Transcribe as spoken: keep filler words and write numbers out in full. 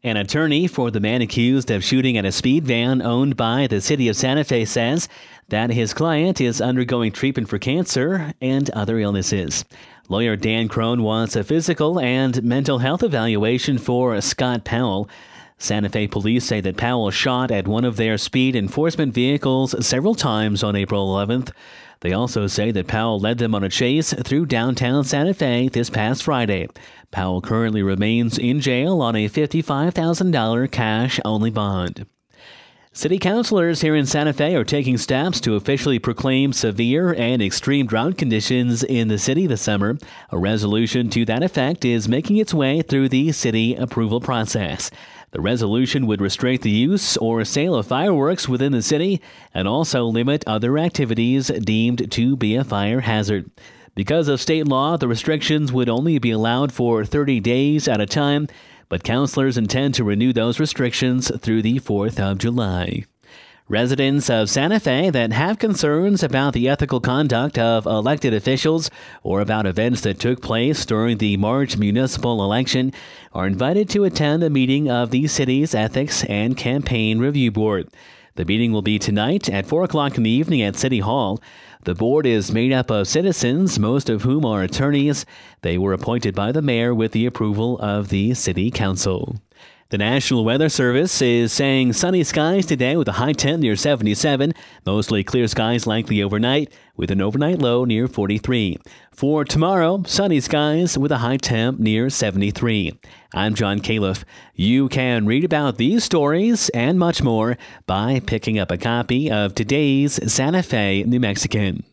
An attorney for the man accused of shooting at a speed van owned by the city of Santa Fe says that his client is undergoing treatment for cancer and other illnesses. Lawyer Dan Crone wants a physical and mental health evaluation for Scott Powell. Santa Fe police say that Powell shot at one of their speed enforcement vehicles several times on April eleventh. They also say that Powell led them on a chase through downtown Santa Fe this past Friday. Powell currently remains in jail on a fifty-five thousand dollars cash-only bond. City councilors here in Santa Fe are taking steps to officially proclaim severe and extreme drought conditions in the city this summer. A resolution to that effect is making its way through the city approval process. The resolution would restrict the use or sale of fireworks within the city and also limit other activities deemed to be a fire hazard. Because of state law, the restrictions would only be allowed for thirty days at a time, but councilors intend to renew those restrictions through the fourth of July. Residents of Santa Fe that have concerns about the ethical conduct of elected officials or about events that took place during the March municipal election are invited to attend a meeting of the city's Ethics and Campaign Review Board. The meeting will be tonight at four o'clock in the evening at City Hall. The board is made up of citizens, most of whom are attorneys. They were appointed by the mayor with the approval of the city council. The National Weather Service is saying sunny skies today with a high temp near seventy-seven. Mostly clear skies likely overnight with an overnight low near forty-three. For tomorrow, sunny skies with a high temp near seventy-three. I'm John Califf. You can read about these stories and much more by picking up a copy of today's Santa Fe New Mexican.